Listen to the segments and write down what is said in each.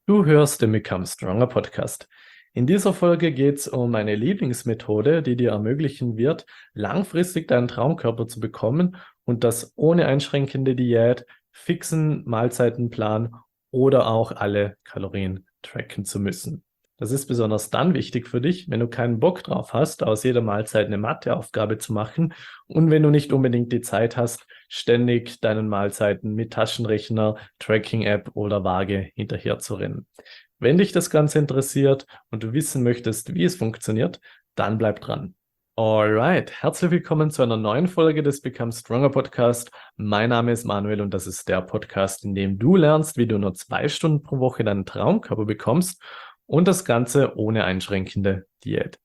Du hörst den Become Stronger Podcast. In dieser Folge geht es um eine Lieblingsmethode, die dir ermöglichen wird, langfristig deinen Traumkörper zu bekommen und das ohne einschränkende Diät, fixen Mahlzeitenplan oder auch alle Kalorien tracken zu müssen. Das ist besonders dann wichtig für dich, wenn du keinen Bock drauf hast, aus jeder Mahlzeit eine Matheaufgabe zu machen und wenn du nicht unbedingt die Zeit hast, ständig deinen Mahlzeiten mit Taschenrechner, Tracking-App oder Waage hinterherzurennen. Wenn dich das Ganze interessiert und du wissen möchtest, wie es funktioniert, dann bleib dran. Alright, herzlich willkommen zu einer neuen Folge des Become Stronger Podcast. Mein Name ist Manuel und das ist der Podcast, in dem du lernst, wie du nur 2 Stunden pro Woche deinen Traumkörper bekommst und das Ganze ohne einschränkende Diät.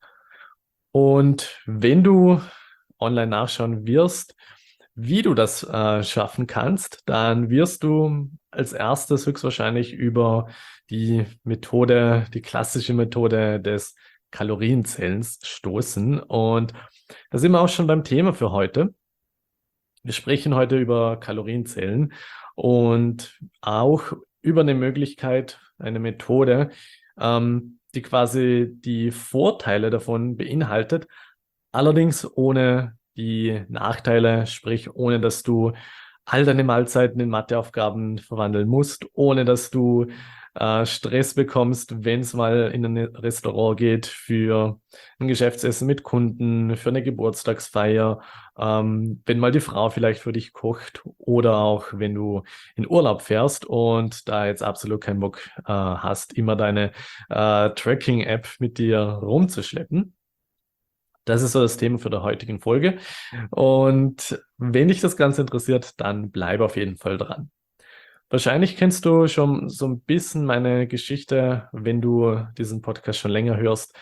Und wenn du online nachschauen wirst, wie du das schaffen kannst, dann wirst du als erstes höchstwahrscheinlich über die Methode, die klassische Methode des Kalorienzählens stoßen. Und da sind wir auch schon beim Thema für heute. Wir sprechen heute über Kalorienzählen und auch über eine Möglichkeit, eine Methode, die quasi die Vorteile davon beinhaltet, allerdings ohne die Nachteile, sprich ohne dass du all deine Mahlzeiten in Matheaufgaben verwandeln musst, ohne dass du Stress bekommst, wenn es mal in ein Restaurant geht für ein Geschäftsessen mit Kunden, für eine Geburtstagsfeier, wenn mal die Frau vielleicht für dich kocht oder auch wenn du in Urlaub fährst und da jetzt absolut keinen Bock hast, immer deine Tracking-App mit dir rumzuschleppen. Das ist so das Thema für die heutige Folge. Und wenn dich das Ganze interessiert, dann bleib auf jeden Fall dran. Wahrscheinlich kennst du schon so ein bisschen meine Geschichte, wenn du diesen Podcast schon länger hörst.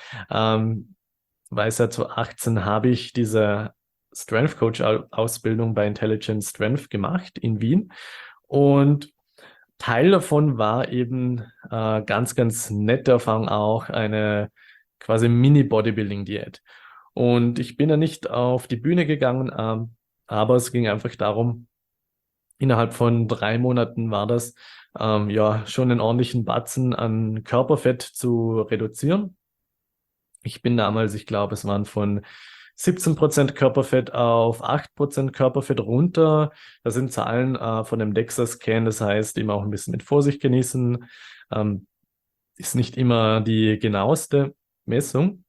Weil seit 2018 habe ich diese Strength Coach Ausbildung bei Intelligent Strength gemacht in Wien. Und Teil davon war eben ganz, ganz nette Erfahrung auch eine quasi Mini-Bodybuilding-Diät. Und ich bin ja nicht auf die Bühne gegangen, aber es ging einfach darum, innerhalb von 3 Monaten war das, ja, schon einen ordentlichen Batzen an Körperfett zu reduzieren. Ich bin damals, ich glaube, es waren von 17% Körperfett auf 8% Körperfett runter. Das sind Zahlen von dem DEXA-Scan, das heißt, immer auch ein bisschen mit Vorsicht genießen. Ist nicht immer die genaueste Messung.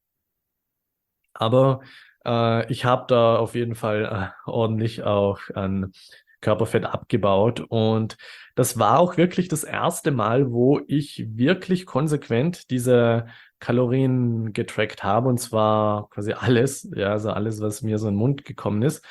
Aber ich habe da auf jeden Fall ordentlich auch an Körperfett abgebaut. Und das war auch wirklich das erste Mal, wo ich wirklich konsequent diese Kalorien getrackt habe. Und zwar quasi alles, ja, also alles, was mir so in den Mund gekommen ist.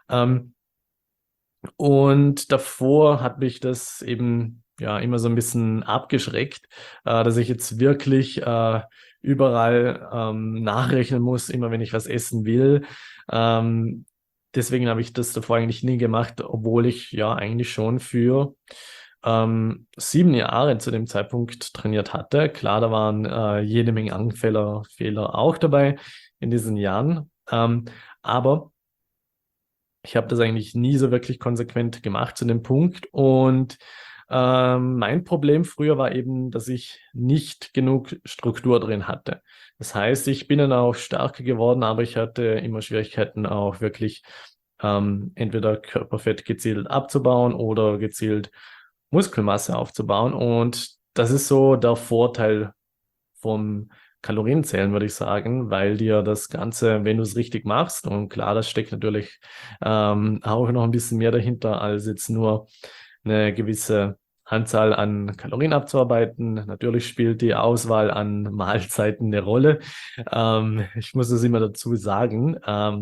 Und davor hat mich das eben ja immer so ein bisschen abgeschreckt, dass ich jetzt wirklich überall nachrechnen muss, immer wenn ich was essen will. Deswegen habe ich das davor eigentlich nie gemacht, obwohl ich ja eigentlich schon für 7 Jahre zu dem Zeitpunkt trainiert hatte. Klar, da waren jede Menge Fehler auch dabei in diesen Jahren. Aber ich habe das eigentlich nie so wirklich konsequent gemacht zu dem Punkt. Und mein Problem früher war eben, dass ich nicht genug Struktur drin hatte. Das heißt, ich bin dann auch stärker geworden, aber ich hatte immer Schwierigkeiten auch wirklich entweder Körperfett gezielt abzubauen oder gezielt Muskelmasse aufzubauen. Und das ist so der Vorteil vom Kalorienzählen, würde ich sagen, weil dir das Ganze, wenn du es richtig machst, und klar, das steckt natürlich auch noch ein bisschen mehr dahinter, als jetzt nur eine gewisse Anzahl an Kalorien abzuarbeiten. Natürlich spielt die Auswahl an Mahlzeiten eine Rolle. Ich muss es immer dazu sagen,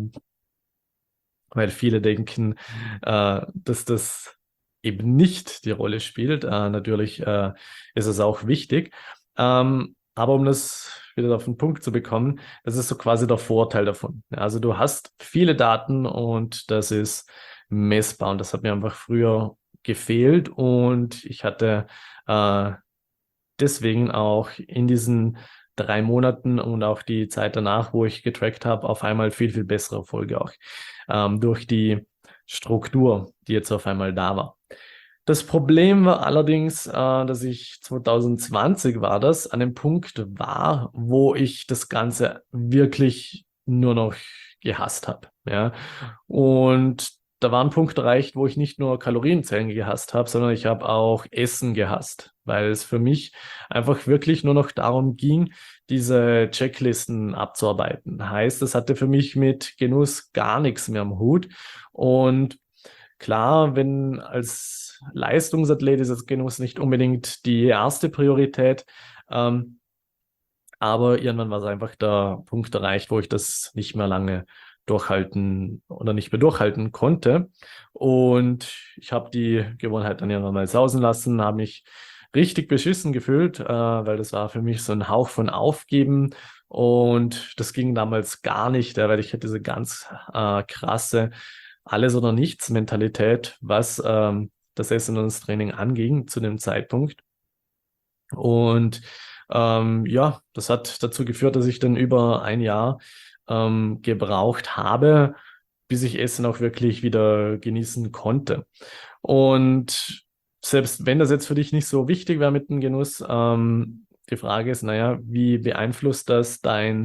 weil viele denken, dass das eben nicht die Rolle spielt. Natürlich ist es auch wichtig. Aber um das wieder auf den Punkt zu bekommen, das ist so quasi der Vorteil davon. Ja, also du hast viele Daten und das ist messbar und das hat mir einfach früher gefehlt und ich hatte deswegen auch in diesen 3 Monaten und auch die Zeit danach, wo ich getrackt habe, auf einmal viel, viel bessere Erfolge auch durch die Struktur, die jetzt auf einmal da war. Das Problem war allerdings, dass ich 2020 war das, an dem Punkt war, wo ich das Ganze wirklich nur noch gehasst habe. Ja? Und da war ein Punkt erreicht, wo ich nicht nur Kalorienzellen gehasst habe, sondern ich habe auch Essen gehasst, weil es für mich einfach wirklich nur noch darum ging, diese Checklisten abzuarbeiten. Heißt, das hatte für mich mit Genuss gar nichts mehr am Hut. Und klar, wenn als Leistungsathlet ist das Genuss nicht unbedingt die erste Priorität, ähm, aber irgendwann war es einfach der Punkt erreicht, wo ich das nicht mehr lange durchhalten oder nicht mehr durchhalten konnte. Und ich habe die Gewohnheit dann irgendwann mal sausen lassen, habe mich richtig beschissen gefühlt, weil das war für mich so ein Hauch von Aufgeben. Und das ging damals gar nicht, weil ich hatte diese ganz krasse Alles- oder Nichts-Mentalität, was das Essen und das Training anging zu dem Zeitpunkt. Und ja, das hat dazu geführt, dass ich dann über ein Jahr gebraucht habe, bis ich Essen auch wirklich wieder genießen konnte. Und selbst wenn das jetzt für dich nicht so wichtig wäre mit dem Genuss, die Frage ist, naja, wie beeinflusst das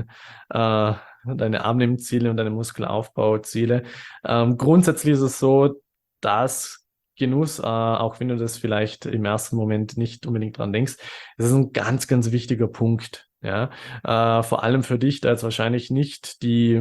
deine Abnehmziele und deine Muskelaufbauziele? Grundsätzlich ist es so, dass Genuss, auch wenn du das vielleicht im ersten Moment nicht unbedingt dran denkst, das ist ein ganz, ganz wichtiger Punkt. Ja, vor allem für dich, da jetzt wahrscheinlich nicht die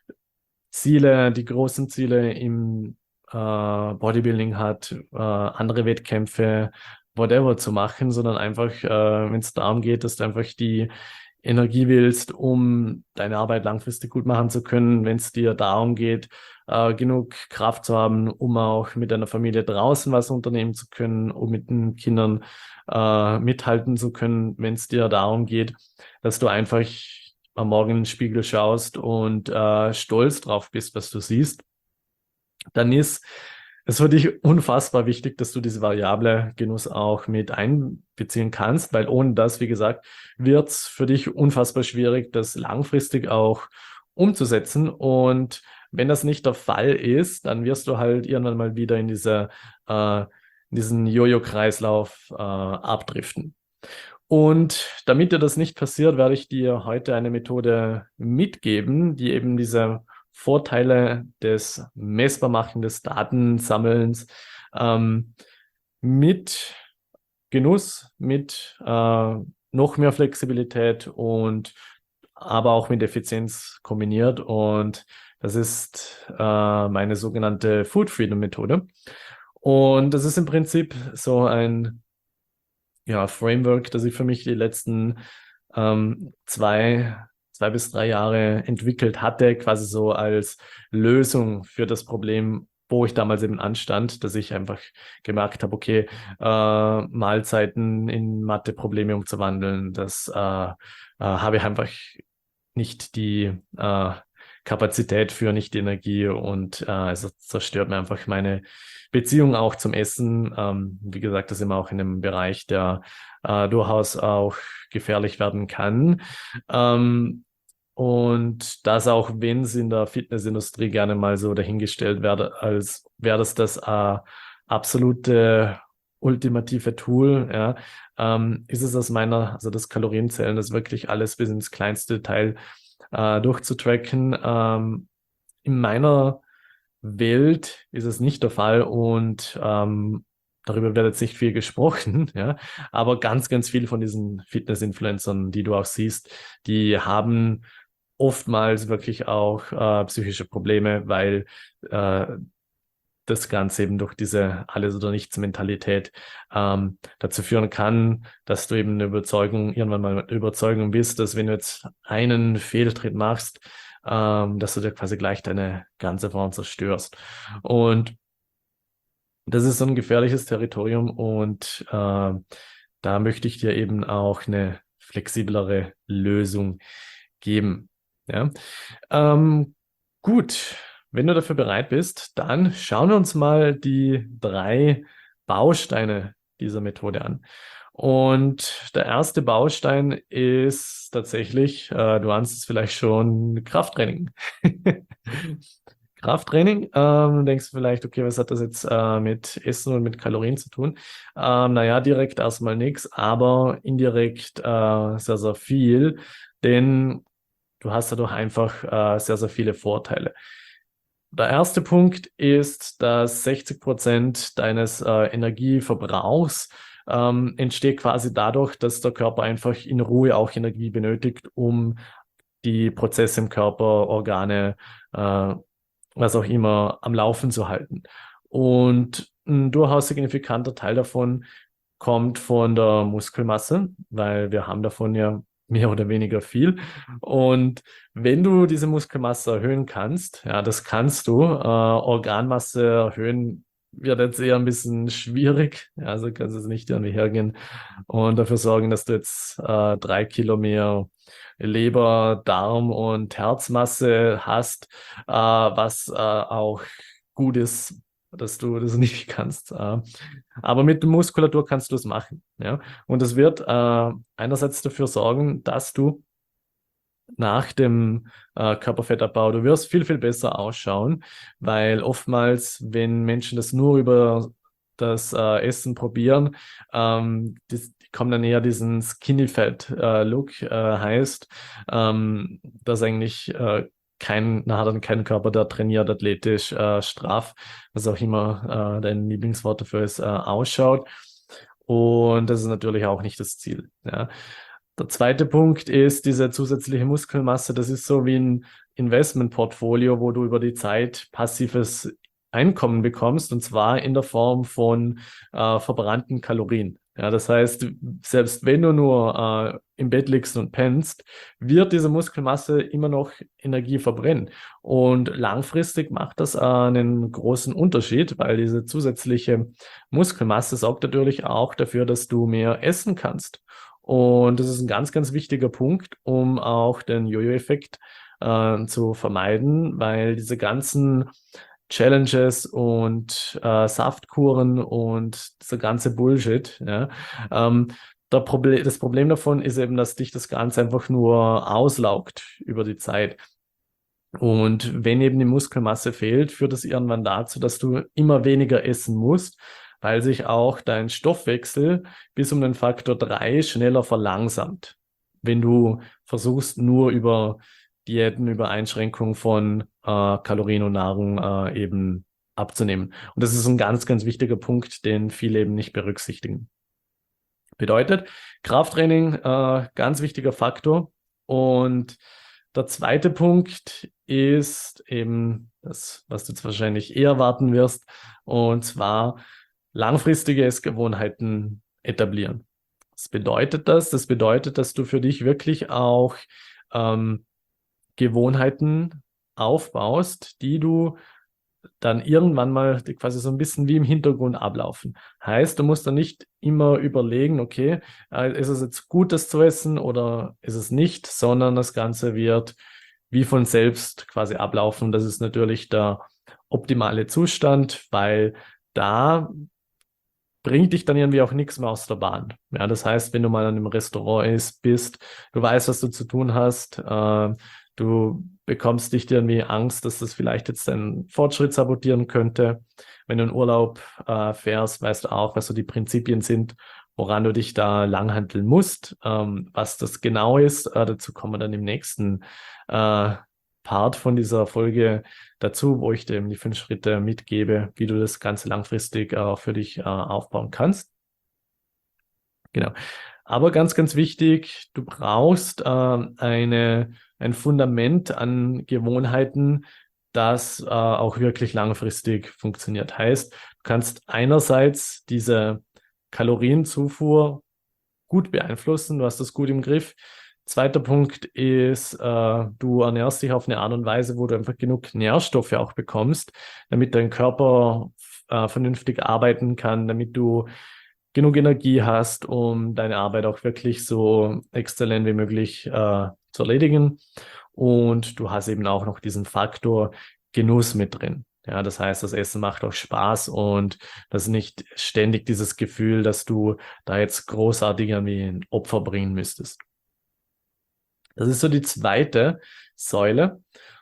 Ziele, die großen Ziele im Bodybuilding hat, andere Wettkämpfe, whatever zu machen, sondern einfach, wenn es darum geht, dass du einfach die Energie willst, um deine Arbeit langfristig gut machen zu können, wenn es dir darum geht, genug Kraft zu haben, um auch mit deiner Familie draußen was unternehmen zu können, um mit den Kindern mithalten zu können, wenn es dir darum geht, dass du einfach am Morgen in den Spiegel schaust und stolz drauf bist, was du siehst, dann ist es für dich unfassbar wichtig, dass du diese Variable Genuss auch mit einbeziehen kannst, weil ohne das, wie gesagt, wird es für dich unfassbar schwierig, das langfristig auch umzusetzen. Und wenn das nicht der Fall ist, dann wirst du halt irgendwann mal wieder in diesen Jojo-Kreislauf abdriften. Und damit dir das nicht passiert, werde ich dir heute eine Methode mitgeben, die eben diese Vorteile des Messbarmachen, des Datensammelns ähm, mit Genuss, mit noch mehr Flexibilität und aber auch mit Effizienz kombiniert. Und das ist meine sogenannte Food Freedom Methode. Und das ist im Prinzip so ein ja, Framework, das ich für mich die letzten zwei bis drei Jahre entwickelt hatte, quasi so als Lösung für das Problem, wo ich damals eben anstand, dass ich einfach gemerkt habe, okay, Mahlzeiten in Mathe-Probleme umzuwandeln, das habe ich einfach nicht die Kapazität für, nicht die Energie und es zerstört mir einfach meine Beziehung auch zum Essen. Wie gesagt, das ist immer auch in einem Bereich, der durchaus auch gefährlich werden kann. Und das auch, wenn es in der Fitnessindustrie gerne mal so dahingestellt werde, als wäre das absolute ultimative Tool, ja, ist es aus meiner, also das Kalorienzählen, das wirklich alles bis ins kleinste Detail durchzutracken. In meiner Welt ist es nicht der Fall und darüber wird jetzt nicht viel gesprochen, ja, aber ganz, ganz viele von diesen Fitness-Influencern, die du auch siehst, die haben oftmals wirklich auch psychische Probleme, weil äh, das Ganze eben durch diese Alles- oder Nichts-Mentalität dazu führen kann, dass du eben eine Überzeugung, irgendwann mal eine Überzeugung bist, dass wenn du jetzt einen Fehltritt machst, dass du dir quasi gleich deine ganze Form zerstörst. Und das ist so ein gefährliches Territorium und da möchte ich dir eben auch eine flexiblere Lösung geben. Ja? Ähm, gut, wenn du dafür bereit bist, dann schauen wir uns mal die drei Bausteine dieser Methode an. Und der erste Baustein ist tatsächlich, du ahnst es vielleicht schon, Krafttraining. Krafttraining. Denkst du vielleicht, okay, was hat das jetzt mit Essen und mit Kalorien zu tun? Naja, direkt erstmal nichts, aber indirekt sehr, sehr viel, denn du hast dadurch einfach sehr, sehr viele Vorteile. Der erste Punkt ist, dass 60% deines Energieverbrauchs entsteht quasi dadurch, dass der Körper einfach in Ruhe auch Energie benötigt, um die Prozesse im Körper, Organe, äh, was auch immer, am Laufen zu halten. Und ein durchaus signifikanter Teil davon kommt von der Muskelmasse, weil wir haben davon ja mehr oder weniger viel. Und wenn du diese Muskelmasse erhöhen kannst, ja, das kannst du, Organmasse erhöhen wird jetzt eher ein bisschen schwierig. Ja, also kannst du es nicht irgendwie hergehen und dafür sorgen, dass du jetzt 3 Kilo mehr Leber, Darm und Herzmasse hast, was auch gut ist, dass du das nicht kannst. Aber mit der Muskulatur kannst du es machen. Ja? Und das wird einerseits dafür sorgen, dass du nach dem Körperfettabbau, du wirst viel, viel besser ausschauen, weil oftmals, wenn Menschen das nur über das Essen probieren, die kommen dann eher diesen Skinny Fat Look, heißt, dass eigentlich man hat dann keinen Körper, der trainiert, athletisch, straff, was auch immer dein Lieblingswort dafür ist, ausschaut. Und das ist natürlich auch nicht das Ziel. Ja. Der zweite Punkt ist diese zusätzliche Muskelmasse. Das ist so wie ein Investmentportfolio, wo du über die Zeit passives Einkommen bekommst, und zwar in der Form von verbrannten Kalorien. Ja, das heißt, selbst wenn du nur im Bett liegst und pennst, wird diese Muskelmasse immer noch Energie verbrennen. Und langfristig macht das einen großen Unterschied, weil diese zusätzliche Muskelmasse sorgt natürlich auch dafür, dass du mehr essen kannst. Und das ist ein ganz, ganz wichtiger Punkt, um auch den Jojo-Effekt zu vermeiden, weil diese ganzen Challenges und Saftkuren und dieser ganze Bullshit, ja, das Problem davon ist eben, dass dich das Ganze einfach nur auslaugt über die Zeit. Und wenn eben die Muskelmasse fehlt, führt das irgendwann dazu, dass du immer weniger essen musst, weil sich auch dein Stoffwechsel bis um den Faktor 3 schneller verlangsamt, wenn du versuchst, nur über Diäten, über Einschränkung von Kalorien und Nahrung eben abzunehmen. Und das ist ein ganz, ganz wichtiger Punkt, den viele eben nicht berücksichtigen. Bedeutet, Krafttraining, ganz wichtiger Faktor. Und der zweite Punkt ist eben das, was du jetzt wahrscheinlich eher warten wirst, und zwar langfristige Essgewohnheiten etablieren. Was bedeutet das? Das bedeutet, dass du für dich wirklich auch Gewohnheiten aufbaust, die du dann irgendwann mal quasi so ein bisschen wie im Hintergrund ablaufen. Heißt, du musst dann nicht immer überlegen, okay, ist es jetzt gut, das zu essen oder ist es nicht, sondern das Ganze wird wie von selbst quasi ablaufen. Das ist natürlich der optimale Zustand, weil da bringt dich dann irgendwie auch nichts mehr aus der Bahn. Ja, das heißt, wenn du mal an einem Restaurant bist, du weißt, was du zu tun hast, du bekommst nicht irgendwie Angst, dass das vielleicht jetzt deinen Fortschritt sabotieren könnte. Wenn du in Urlaub fährst, weißt du auch, was so die Prinzipien sind, woran du dich da langhanteln musst. Was das genau ist, dazu kommen wir dann im nächsten Part von dieser Folge dazu, wo ich dir eben die 5 Schritte mitgebe, wie du das Ganze langfristig auch für dich aufbauen kannst. Genau. Aber ganz, ganz wichtig, du brauchst ein Fundament an Gewohnheiten, das auch wirklich langfristig funktioniert. Heißt, du kannst einerseits diese Kalorienzufuhr gut beeinflussen, du hast das gut im Griff. Zweiter Punkt ist, du ernährst dich auf eine Art und Weise, wo du einfach genug Nährstoffe auch bekommst, damit dein Körper vernünftig arbeiten kann, damit du genug Energie hast, um deine Arbeit auch wirklich so exzellent wie möglich zu erledigen. Und du hast eben auch noch diesen Faktor Genuss mit drin. Ja, das heißt, das Essen macht auch Spaß und das ist nicht ständig dieses Gefühl, dass du da jetzt großartig irgendwie ein Opfer bringen müsstest. Das ist so die zweite Säule.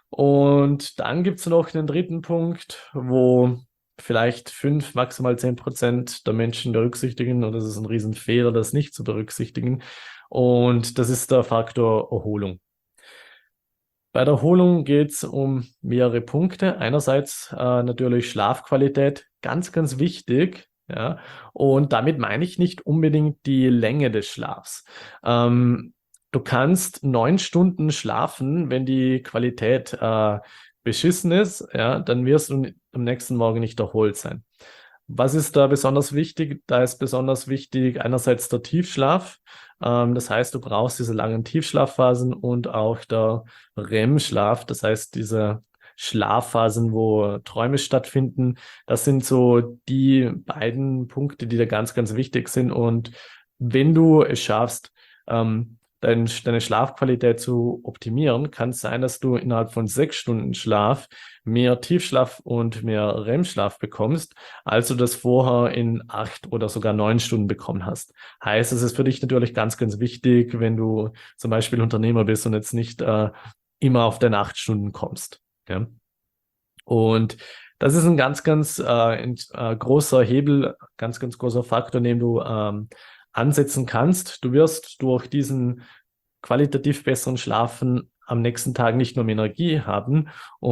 Und dann gibt es noch einen dritten Punkt, wo vielleicht 5, maximal 10% der Menschen berücksichtigen, und das ist ein Riesenfehler, das nicht zu berücksichtigen. Und das ist der Faktor Erholung. Bei der Erholung geht es um mehrere Punkte. Einerseits natürlich Schlafqualität, ganz, ganz wichtig. Ja, und damit meine ich nicht unbedingt die Länge des Schlafs. Du kannst 9 Stunden schlafen, wenn die Qualität beschissen ist, ja, dann wirst du am nächsten Morgen nicht erholt sein. Was ist da besonders wichtig? Da ist besonders wichtig einerseits der Tiefschlaf. Das heißt, du brauchst diese langen Tiefschlafphasen und auch der REM-Schlaf. Das heißt, diese Schlafphasen, wo Träume stattfinden. Das sind so die beiden Punkte, die da ganz, ganz wichtig sind. Und wenn du es schaffst, deine Schlafqualität zu optimieren, kann es sein, dass du innerhalb von 6 Stunden Schlaf mehr Tiefschlaf und mehr REM-Schlaf bekommst, als du das vorher in 8 oder sogar 9 Stunden bekommen hast. Heißt, es ist für dich natürlich ganz, ganz wichtig, wenn du zum Beispiel Unternehmer bist und jetzt nicht immer auf deine 8 Stunden kommst. Ja? Und das ist ein ganz, ganz großer Hebel, ganz, ganz großer Faktor, den du ansetzen kannst. Du wirst durch diesen qualitativ besseren Schlafen am nächsten Tag nicht nur mehr Energie haben,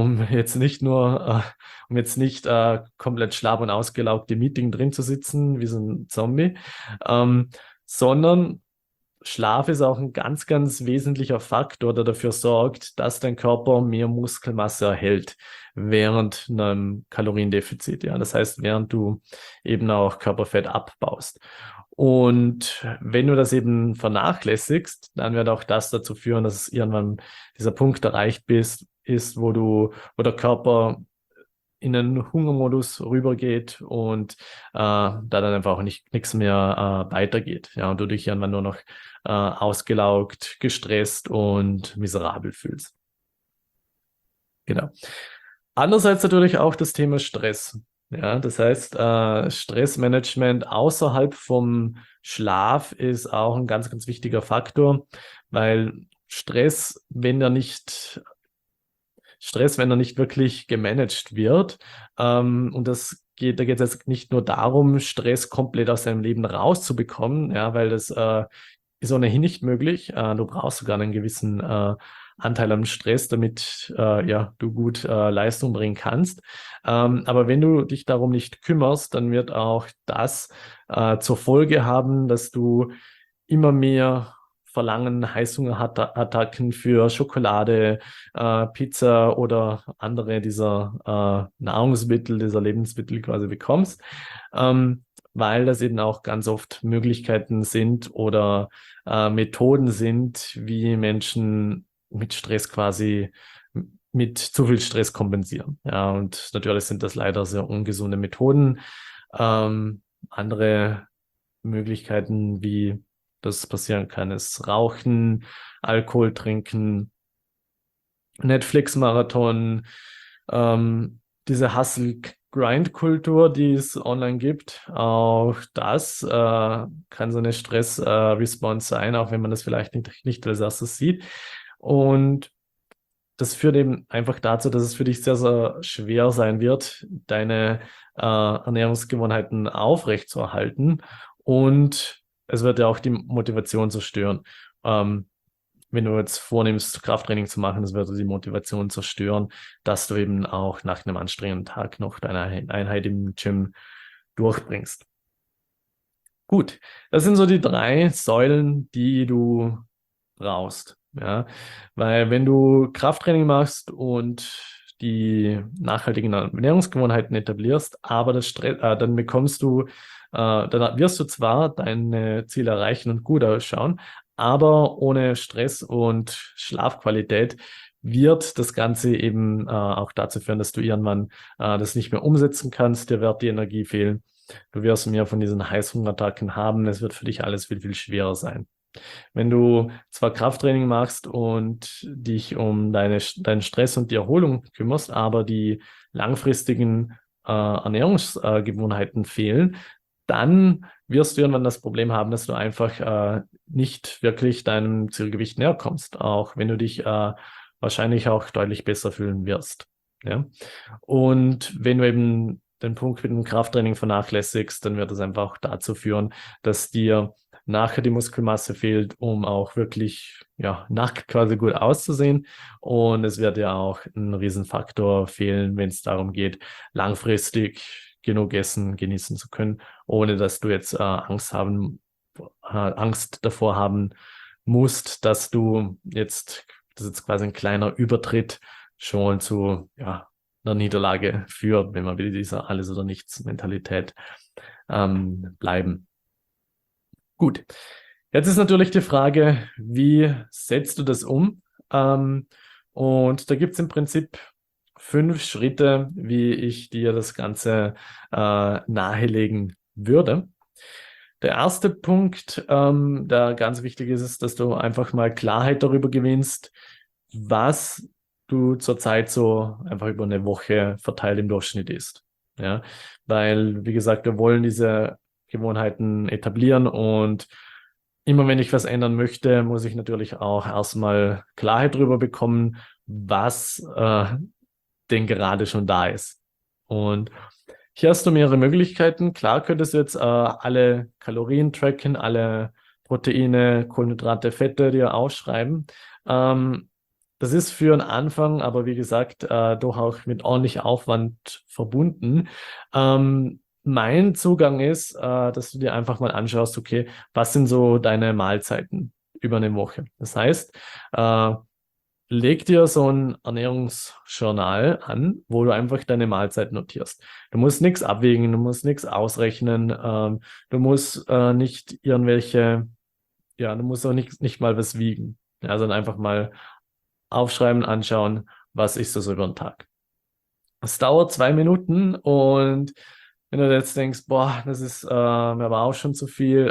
um jetzt nicht komplett schlapp und ausgelaugt im Meeting drin zu sitzen, wie so ein Zombie, ähm, sondern Schlaf ist auch ein ganz, ganz wesentlicher Faktor, der dafür sorgt, dass dein Körper mehr Muskelmasse erhält während einem Kaloriendefizit. Ja, das heißt, während du eben auch Körperfett abbaust. Und wenn du das eben vernachlässigst, dann wird auch das dazu führen, dass es irgendwann dieser Punkt erreicht ist, wo der Körper in einen Hungermodus rübergeht und da dann einfach auch nichts mehr weitergeht. Ja, und du dich irgendwann nur noch ausgelaugt, gestresst und miserabel fühlst. Genau. Andererseits natürlich auch das Thema Stress. Ja, das heißt, Stressmanagement außerhalb vom Schlaf ist auch ein ganz, ganz wichtiger Faktor, weil Stress, wenn er nicht wirklich gemanagt wird. Und da geht es jetzt nicht nur darum, Stress komplett aus seinem Leben rauszubekommen, ja, weil das ist ohnehin nicht möglich. Du brauchst sogar einen gewissen Anteil an Stress, damit ja, du gut Leistung bringen kannst. Aber wenn du dich darum nicht kümmerst, dann wird auch das zur Folge haben, dass du immer mehr Verlangen, Heißhungerattacken für Schokolade, Pizza oder andere dieser Nahrungsmittel, dieser Lebensmittel quasi bekommst, weil das eben auch ganz oft Möglichkeiten sind oder Methoden sind, wie Menschen mit Stress quasi mit zu viel Stress kompensieren. Ja, und natürlich sind das leider sehr ungesunde Methoden. Andere Möglichkeiten, wie das passieren kann, ist Rauchen, Alkohol trinken, Netflix-Marathon, diese Hustle-Grind-Kultur, die es online gibt. Auch das kann so eine Stress-Response sein, auch wenn man das vielleicht nicht als erstes sieht. Und das führt eben einfach dazu, dass es für dich sehr, sehr schwer sein wird, deine Ernährungsgewohnheiten aufrechtzuerhalten. Und es wird ja auch die Motivation zerstören. Wenn du jetzt vornimmst, Krafttraining zu machen, das wird die Motivation zerstören, dass du eben auch nach einem anstrengenden Tag noch deine Einheit im Gym durchbringst. Gut, das sind so die 3 Säulen, die du brauchst. Ja, weil wenn du Krafttraining machst und die nachhaltigen Ernährungsgewohnheiten etablierst, aber dann dann wirst du zwar deine Ziele erreichen und gut ausschauen, aber ohne Stress und Schlafqualität wird das Ganze eben auch dazu führen, dass du irgendwann das nicht mehr umsetzen kannst, dir wird die Energie fehlen. Du wirst mehr von diesen Heißhungerattacken haben. Es wird für dich alles viel, viel schwerer sein. Wenn du zwar Krafttraining machst und dich um deinen Stress und die Erholung kümmerst, aber die langfristigen Ernährungsgewohnheiten fehlen, dann wirst du irgendwann das Problem haben, dass du einfach nicht wirklich deinem Zielgewicht näher kommst. Auch wenn du dich wahrscheinlich auch deutlich besser fühlen wirst. Ja? Und wenn du eben den Punkt mit dem Krafttraining vernachlässigst, dann wird das einfach auch dazu führen, dass dir nachher die Muskelmasse fehlt, um auch wirklich nackt quasi gut auszusehen. Und es wird ja auch ein Riesenfaktor fehlen, wenn es darum geht, langfristig genug Essen genießen zu können, ohne dass du jetzt Angst davor haben musst, dass das jetzt quasi ein kleiner Übertritt schon zu einer Niederlage führt, wenn wir wieder dieser Alles- oder Nichts-Mentalität bleiben. Gut, jetzt ist natürlich die Frage, wie setzt du das um? Und da gibt es im Prinzip 5 Schritte, wie ich dir das Ganze nahelegen würde. Der erste Punkt, der ganz wichtig ist, ist, dass du einfach mal Klarheit darüber gewinnst, was du zurzeit so einfach über eine Woche verteilt im Durchschnitt isst. Ja, weil, wie gesagt, wir wollen diese Gewohnheiten etablieren und immer wenn ich was ändern möchte, muss ich natürlich auch erstmal Klarheit darüber bekommen, was denn gerade schon da ist. Und hier hast du mehrere Möglichkeiten. Klar könntest du jetzt alle Kalorien tracken, alle Proteine, Kohlenhydrate, Fette dir aufschreiben. Das ist für einen Anfang, aber wie gesagt, doch auch mit ordentlich Aufwand verbunden. Mein Zugang ist, dass du dir einfach mal anschaust, okay, was sind so deine Mahlzeiten über eine Woche? Das heißt, leg dir so ein Ernährungsjournal an, wo du einfach deine Mahlzeit notierst. Du musst nichts abwägen, du musst nichts ausrechnen, du musst nicht du musst auch nicht mal was wiegen. Ja, sondern einfach mal aufschreiben, anschauen, was ist das über den Tag. Es dauert 2 Minuten und wenn du jetzt denkst, boah, das ist mir aber auch schon zu viel,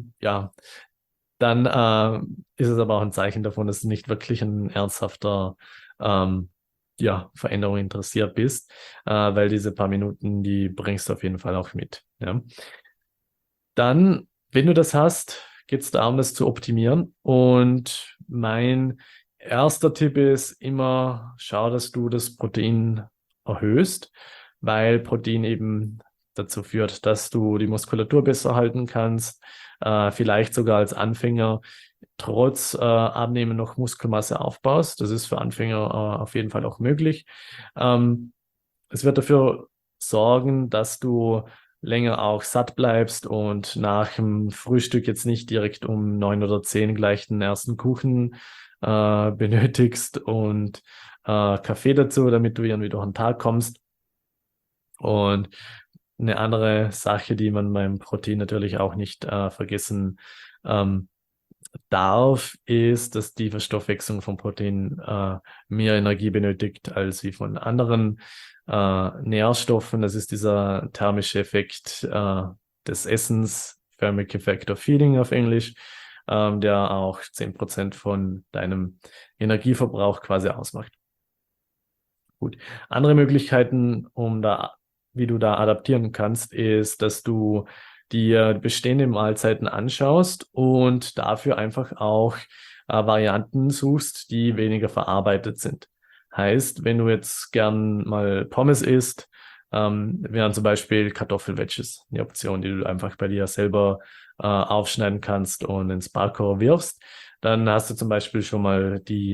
dann ist es aber auch ein Zeichen davon, dass du nicht wirklich ein ernsthafter ähm, Veränderung interessiert bist, weil diese paar Minuten, die bringst du auf jeden Fall auch mit. Ja. Dann, wenn du das hast, geht es darum, das zu optimieren. Und mein erster Tipp ist immer, schau, dass du das Protein erhöhst, weil Protein eben dazu führt, dass du die Muskulatur besser halten kannst, vielleicht sogar als Anfänger trotz Abnehmen noch Muskelmasse aufbaust. Das ist für Anfänger auf jeden Fall auch möglich. Ähm, Es wird dafür sorgen, dass du länger auch satt bleibst und nach dem Frühstück jetzt nicht direkt um 9 oder 10 gleich den ersten Kuchen benötigst und Kaffee dazu, damit du irgendwie durch den Tag kommst. Und eine andere Sache, die man beim Protein natürlich auch nicht vergessen ähm, darf, ist, dass die Verstoffwechslung von Protein mehr Energie benötigt als wie von anderen Nährstoffen. Das ist dieser thermische Effekt des Essens, Thermic Effect of Feeding auf Englisch, der auch 10% von deinem Energieverbrauch quasi ausmacht. Gut. Andere Möglichkeiten, wie du da adaptieren kannst, ist, dass du dir bestehende Mahlzeiten anschaust und dafür einfach auch Varianten suchst, die weniger verarbeitet sind. Heißt, wenn du jetzt gern mal Pommes isst, wären zum Beispiel Kartoffelwedges die Option, die du einfach bei dir selber aufschneiden kannst und ins Backrohr wirfst. Dann hast du zum Beispiel schon mal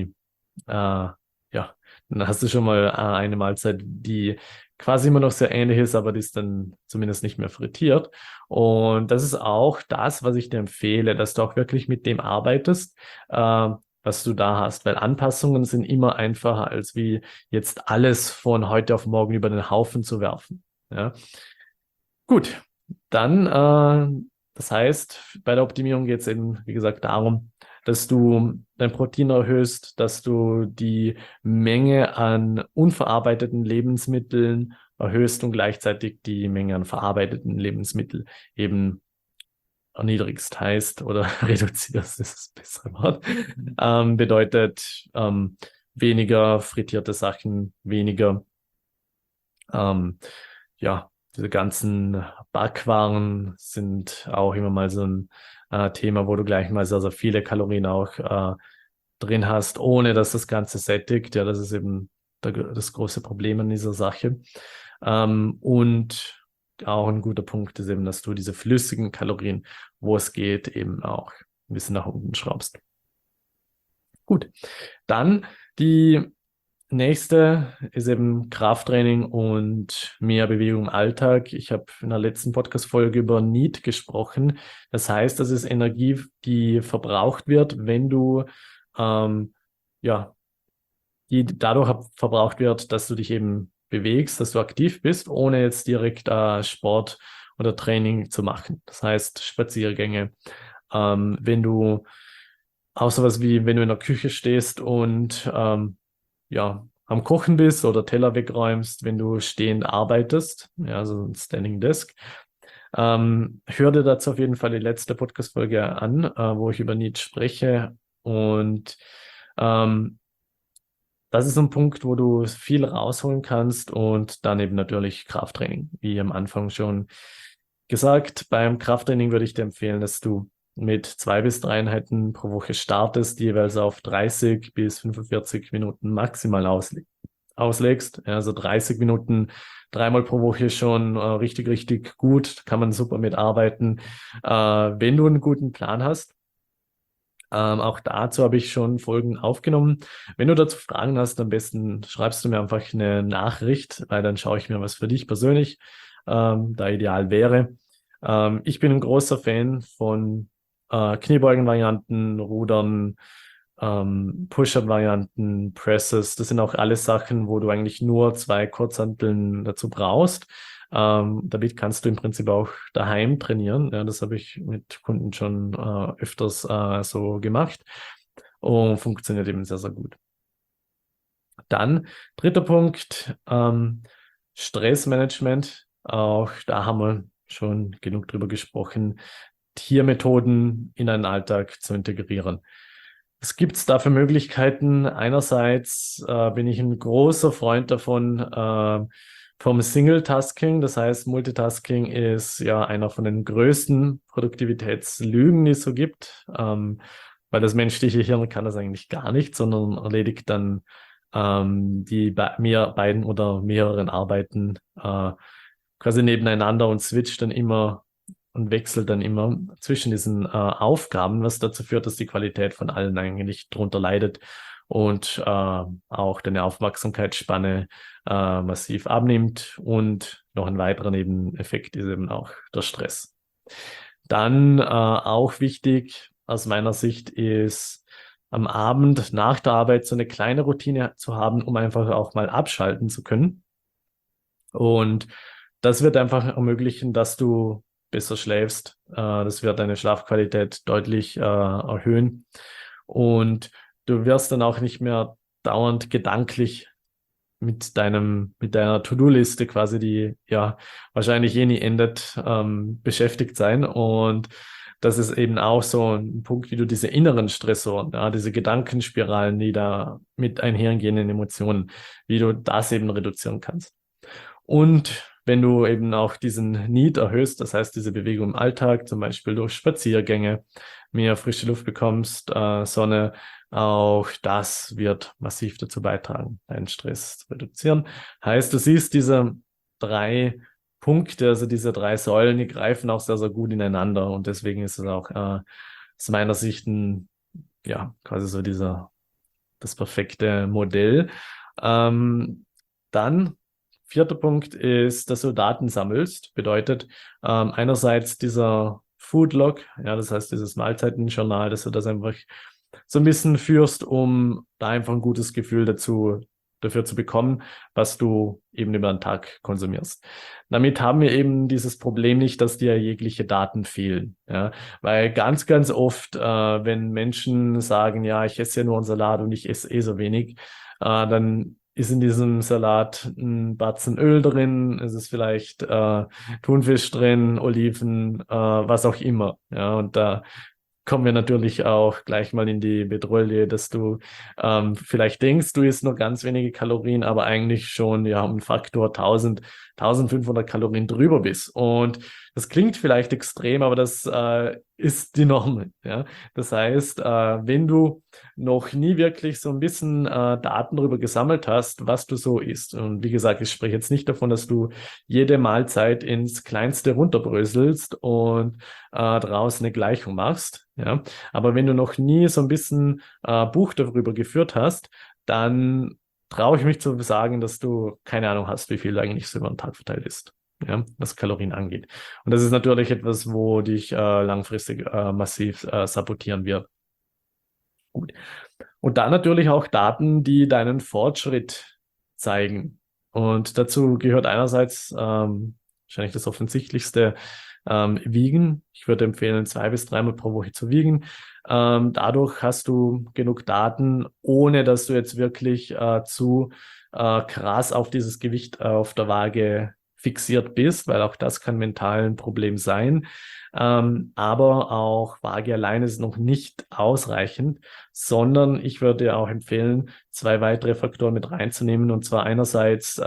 dann hast du schon mal eine Mahlzeit, die quasi immer noch sehr ähnlich ist, aber die ist dann zumindest nicht mehr frittiert. Und das ist auch das, was ich dir empfehle, dass du auch wirklich mit dem arbeitest, was du da hast, weil Anpassungen sind immer einfacher, als wie jetzt alles von heute auf morgen über den Haufen zu werfen. Ja. Gut, dann, das heißt, bei der Optimierung geht es eben, wie gesagt, darum, dass du dein Protein erhöhst, dass du die Menge an unverarbeiteten Lebensmitteln erhöhst und gleichzeitig die Menge an verarbeiteten Lebensmitteln eben erniedrigst, heißt oder reduzierst, ist das bessere Wort, bedeutet weniger frittierte Sachen, weniger ähm, diese ganzen Backwaren sind auch immer mal so ein Thema, wo du gleich mal sehr, sehr viele Kalorien auch drin hast, ohne dass das Ganze sättigt. Ja, das ist eben das große Problem an dieser Sache. Und auch ein guter Punkt ist eben, dass du diese flüssigen Kalorien, wo es geht, eben auch ein bisschen nach unten schraubst. Gut, dann die nächste ist eben Krafttraining und mehr Bewegung im Alltag. Ich habe in der letzten Podcast-Folge über NEAT gesprochen. Das heißt, das ist Energie, die verbraucht wird, wenn du ja, die dadurch verbraucht wird, dass du dich eben bewegst, dass du aktiv bist, ohne jetzt direkt Sport oder Training zu machen. Das heißt, Spaziergänge. Wenn du auch sowas wie, wenn du in der Küche stehst und ja, am Kochen bist oder Teller wegräumst, wenn du stehend arbeitest, ja, so ein Standing Desk. Hör dir dazu auf jeden Fall die letzte Podcast-Folge an, wo ich über NEAT spreche. Und das ist ein Punkt, wo du viel rausholen kannst und dann eben natürlich Krafttraining. Wie am Anfang schon gesagt, beim Krafttraining würde ich dir empfehlen, dass du mit 2 bis 3 Einheiten pro Woche startest, die jeweils auf 30 bis 45 Minuten maximal auslegst. Ja, also 30 Minuten 3-mal pro Woche schon richtig, richtig gut. Kann man super mitarbeiten, wenn du einen guten Plan hast. Auch dazu habe ich schon Folgen aufgenommen. Wenn du dazu Fragen hast, am besten schreibst du mir einfach eine Nachricht, weil dann schaue ich mir, was für dich persönlich da ideal wäre. Ich bin ein großer Fan von Kniebeugen-Varianten, Rudern, Push-Up-Varianten, Presses. Das sind auch alles Sachen, wo du eigentlich nur 2 Kurzhanteln dazu brauchst. Damit kannst du im Prinzip auch daheim trainieren. Ja, das habe ich mit Kunden schon öfters so gemacht und funktioniert eben sehr, sehr gut. Dann, dritter Punkt, Stressmanagement. Auch da haben wir schon genug drüber gesprochen, Tiermethoden in einen Alltag zu integrieren. Was gibt es da für Möglichkeiten? Einerseits bin ich ein großer Freund davon, vom Single-Tasking. Das heißt, Multitasking ist ja einer von den größten Produktivitätslügen, die es so gibt, weil das menschliche Hirn kann das eigentlich gar nicht, sondern erledigt dann die beiden oder mehreren Arbeiten quasi nebeneinander und switcht dann immer und wechselt dann immer zwischen diesen Aufgaben, was dazu führt, dass die Qualität von allen eigentlich drunter leidet und auch deine Aufmerksamkeitsspanne massiv abnimmt. Und noch ein weiterer Nebeneffekt ist eben auch der Stress. Dann auch wichtig aus meiner Sicht ist, am Abend nach der Arbeit so eine kleine Routine zu haben, um einfach auch mal abschalten zu können. Und das wird einfach ermöglichen, dass du besser schläfst. Das wird deine Schlafqualität deutlich erhöhen. Und du wirst dann auch nicht mehr dauernd gedanklich mit deiner To-Do-Liste quasi, die ja wahrscheinlich nie endet, beschäftigt sein. Und das ist eben auch so ein Punkt, wie du diese inneren Stressoren, ja, diese Gedankenspiralen, die da mit einhergehenden Emotionen, wie du das eben reduzieren kannst. Und wenn du eben auch diesen Need erhöhst, das heißt diese Bewegung im Alltag, zum Beispiel durch Spaziergänge, mehr frische Luft bekommst, Sonne, auch das wird massiv dazu beitragen, deinen Stress zu reduzieren. Heißt, du siehst diese 3 Punkte, also diese 3 Säulen, die greifen auch sehr, sehr gut ineinander und deswegen ist es auch aus meiner Sicht ja, quasi so das perfekte Modell. Dann 4. Punkt ist, dass du Daten sammelst. Bedeutet einerseits dieser Foodlog, ja, das heißt dieses Mahlzeitenjournal, dass du das einfach so ein bisschen führst, um da einfach ein gutes Gefühl dafür zu bekommen, was du eben über den Tag konsumierst. Damit haben wir eben dieses Problem nicht, dass dir jegliche Daten fehlen. Ja? Weil ganz, ganz oft, wenn Menschen sagen, ja, ich esse ja nur einen Salat und ich esse eh so wenig, dann ist in diesem Salat ein Batzen Öl drin, es ist vielleicht Thunfisch drin, Oliven, was auch immer. Ja, und da kommen wir natürlich auch gleich mal in die Bedrohung, dass du vielleicht denkst, du isst nur ganz wenige Kalorien, aber eigentlich schon ja um einen Faktor 1000, 1500 Kalorien drüber bist. Und Das klingt vielleicht extrem, aber das ist die Norm. Ja? Das heißt, wenn du noch nie wirklich so ein bisschen Daten darüber gesammelt hast, was du so isst, und wie gesagt, ich spreche jetzt nicht davon, dass du jede Mahlzeit ins Kleinste runterbröselst und daraus eine Gleichung machst, ja, aber wenn du noch nie so ein bisschen Buch darüber geführt hast, dann traue ich mich zu sagen, dass du keine Ahnung hast, wie viel du eigentlich so über den Tag verteilt isst, ja, was Kalorien angeht. Und das ist natürlich etwas, wo dich langfristig massiv sabotieren wird. Gut. Und dann natürlich auch Daten, die deinen Fortschritt zeigen. Und dazu gehört einerseits wahrscheinlich das Offensichtlichste, Wiegen. Ich würde empfehlen, 2 bis 3 Mal pro Woche zu wiegen. Dadurch hast du genug Daten, ohne dass du jetzt wirklich zu krass auf dieses Gewicht auf der Waage fixiert bist, weil auch das kann mental ein Problem sein. Aber auch Waage allein ist noch nicht ausreichend, sondern ich würde dir auch empfehlen, 2 weitere Faktoren mit reinzunehmen, und zwar einerseits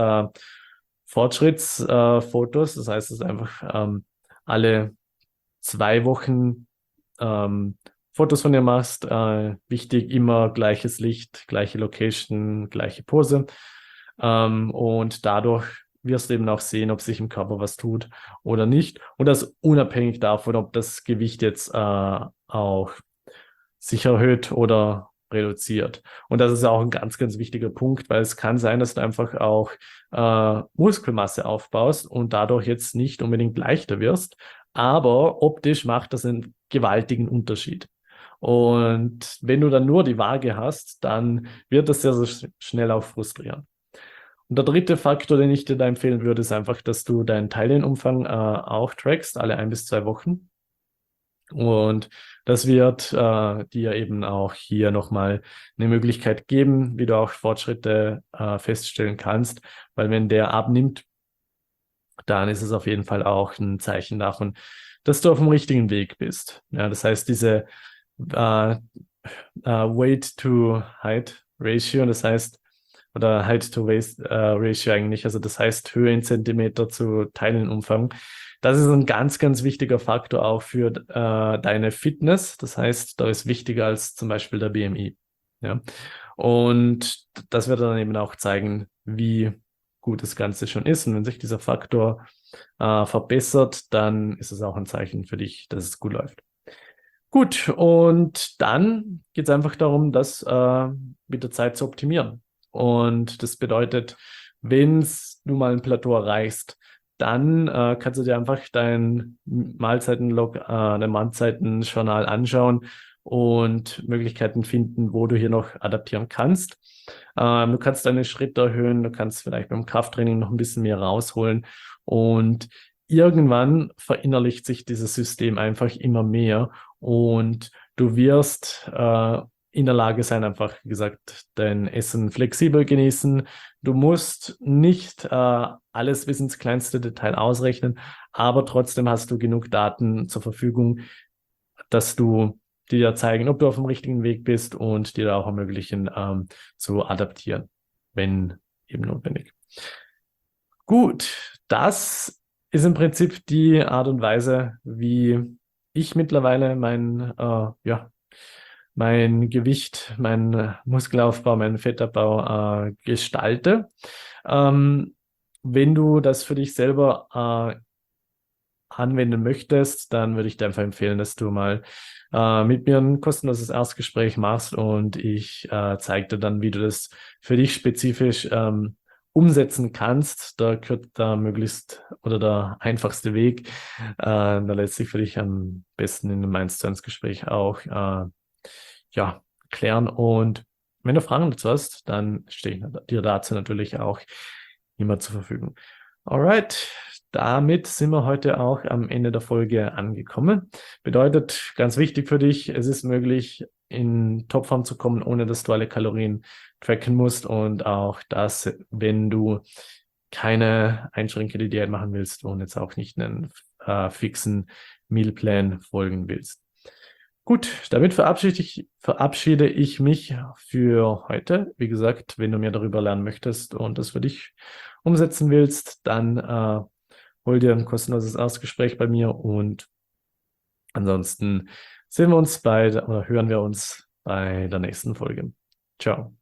Fortschrittsfotos, das heißt, es ist einfach alle 2 Wochen Fotos von dir machst. Wichtig, immer gleiches Licht, gleiche Location, gleiche Pose. Und dadurch wirst du eben auch sehen, ob sich im Körper was tut oder nicht. Und das unabhängig davon, ob das Gewicht jetzt auch sich erhöht oder reduziert. Und das ist auch ein ganz, ganz wichtiger Punkt, weil es kann sein, dass du einfach auch Muskelmasse aufbaust und dadurch jetzt nicht unbedingt leichter wirst, aber optisch macht das einen gewaltigen Unterschied. Und wenn du dann nur die Waage hast, dann wird das sehr, sehr schnell auch frustrieren. Und der dritte Faktor, den ich dir da empfehlen würde, ist einfach, dass du deinen Teilnehmerumfang auch trackst, alle 1 bis 2 Wochen. Und das wird dir eben auch hier nochmal eine Möglichkeit geben, wie du auch Fortschritte feststellen kannst, weil wenn der abnimmt, dann ist es auf jeden Fall auch ein Zeichen davon, dass du auf dem richtigen Weg bist. Ja, das heißt, diese Weight-to-Height-Ratio, das heißt, oder Height-to-Waist-Ratio eigentlich, also das heißt Höhe in Zentimeter zu Teilenumfang. Das ist ein ganz, ganz wichtiger Faktor auch für deine Fitness. Das heißt, da ist wichtiger als zum Beispiel der BMI. Ja. Und das wird dann eben auch zeigen, wie gut das Ganze schon ist. Und wenn sich dieser Faktor verbessert, dann ist es auch ein Zeichen für dich, dass es gut läuft. Gut, und dann geht es einfach darum, das mit der Zeit zu optimieren. Und das bedeutet, wenn du mal ein Plateau erreichst, dann kannst du dir einfach dein Mahlzeitenlog, dein Mahlzeitenjournal anschauen und Möglichkeiten finden, wo du hier noch adaptieren kannst. Du kannst deine Schritte erhöhen, du kannst vielleicht beim Krafttraining noch ein bisschen mehr rausholen, und irgendwann verinnerlicht sich dieses System einfach immer mehr, und du wirst in der Lage sein, einfach, wie gesagt, dein Essen flexibel genießen. Du musst nicht alles bis ins kleinste Detail ausrechnen, aber trotzdem hast du genug Daten zur Verfügung, dass du dir zeigen, ob du auf dem richtigen Weg bist, und dir auch ermöglichen, zu adaptieren, wenn eben notwendig. Gut, das ist im Prinzip die Art und Weise, wie ich mittlerweile mein Gewicht, meinen Muskelaufbau, meinen Fettabbau gestalte. Wenn du das für dich selber anwenden möchtest, dann würde ich dir einfach empfehlen, dass du mal mit mir ein kostenloses Erstgespräch machst, und ich zeige dir dann, wie du das für dich spezifisch umsetzen kannst. Da gehört da möglichst oder der einfachste Weg. Da lässt sich für dich am besten in einem 1:1 Gespräch auch klären. Und wenn du Fragen dazu hast, dann stehe ich dir dazu natürlich auch immer zur Verfügung. Alright, damit sind wir heute auch am Ende der Folge angekommen. Bedeutet, ganz wichtig für dich, es ist möglich, in Topform zu kommen, ohne dass du alle Kalorien tracken musst, und auch das, wenn du keine einschränkende Diät machen willst und jetzt auch nicht einen fixen Mealplan folgen willst. Gut, damit verabschiede ich mich für heute. Wie gesagt, wenn du mehr darüber lernen möchtest und das für dich umsetzen willst, dann hol hol dir ein kostenloses Erstgespräch bei mir und ansonsten sehen wir uns oder hören wir uns bei der nächsten Folge. Ciao.